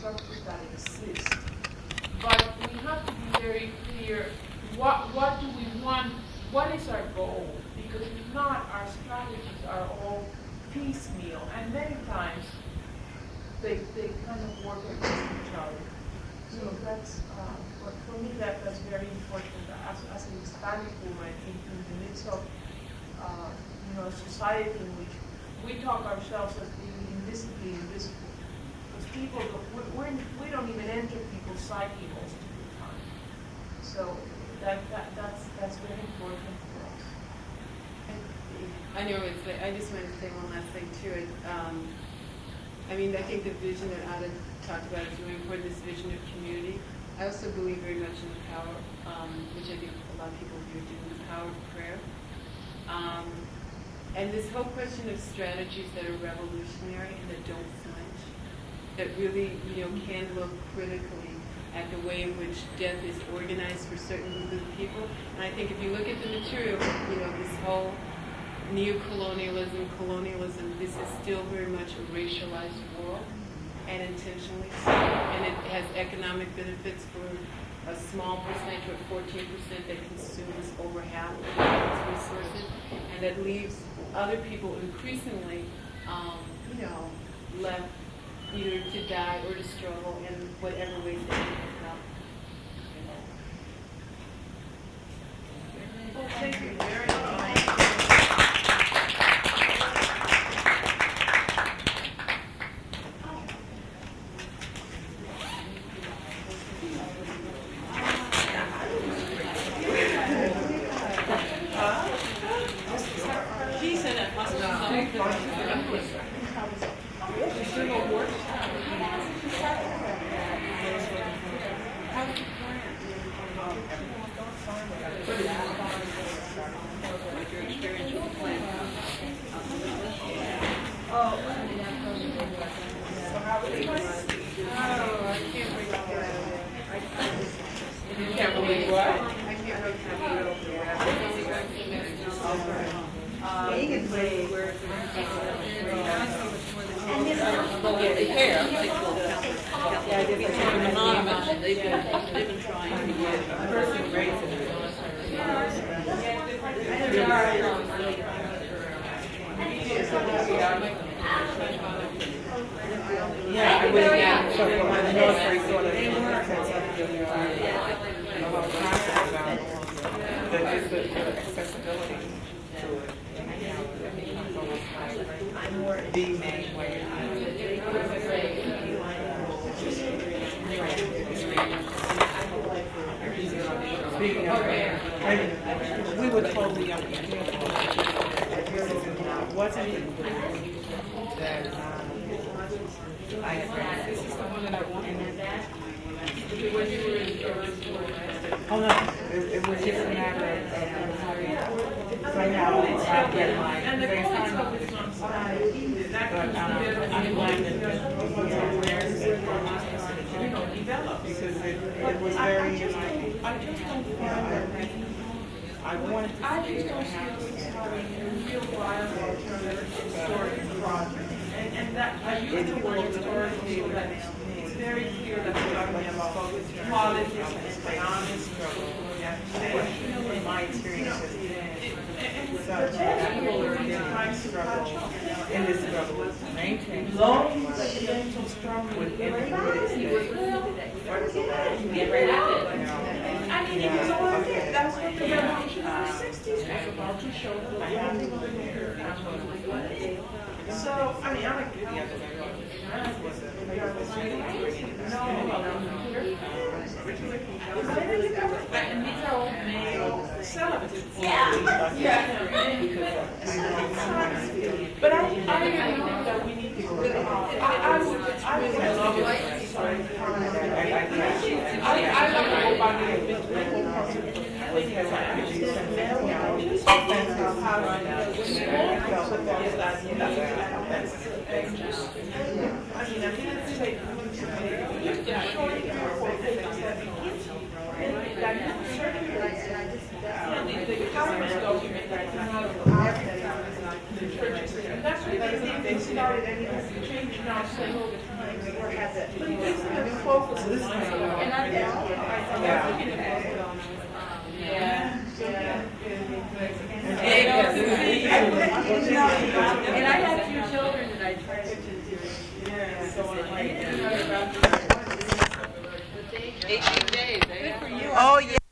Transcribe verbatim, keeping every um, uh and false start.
structures that exist. But we have to be very clear, what, what do we want, what is our goal? Because if not, our strategies are all piecemeal, and many times they, they kind of work against each other. So that's, uh, but for me, that, that's very important as, as a Hispanic woman in, in the midst of uh, you know, a society in which we talk ourselves as being invisibly invisible. Because people, we're, we're, we don't even enter people's psyche most of the time. So that, that, that's, that's very important for us. I know it's like, I just wanted to say one last thing too. It, um, I mean, I think the vision that Ada talked about is really important, this vision of community. I also believe very much in the power, um, which I think a lot of people here do, the power of prayer. Um, and this whole question of strategies that are revolutionary and that don't flinch, that really, you know, can look critically at the way in which death is organized for certain groups of people. And I think if you look at the material, you know, this whole neo-colonialism, colonialism, this is still very much a racialized world, and intentionally so. And it has economic benefits for a small percentage, or fourteen percent that consumes over half of its resources, and that leaves other people increasingly, um, you know, left either to die or to struggle in whatever ways they can help. Well, thank you very much. We were told the young people wasn't that um, I this is the one that I wanted. Oh no, it, it was just a matter of, of hurry up. Right now, I get my very final, but um, I'm glad that developed because it, it was very. I just don't feel I wanted to I just don't see this having a real viable alternative historic project. And, and that, I use the word historical so that it's, it's very clear that we're talking about politics and economics and in my experience with in this struggle was to maintain long residential struggle with everybody. I mean, it was all it. That's what the revolution of the sixties was about, to show the landing of the mirror. So, I mean, I'm a kid. And these are all male celibates. Yeah. Yeah. But I, I really think that we need to go. I, I would, I would love it. Sorry. I, I love to go back to the whole concept. Because I understand now, just how I mean, I didn't say just to show you for things that begins and that you circulate the government document that came out of the churches. And that's what they did. They started, and it has changed now several times. has it. But it gives them a focus of This mind. is- And I, and I was Yeah. looking at both of them, and I was, Yeah. yeah. And And I have two children that I try to do. Yeah, so I'm like, Yeah. you know, about the- Eighteen days, eh? Oh, yeah.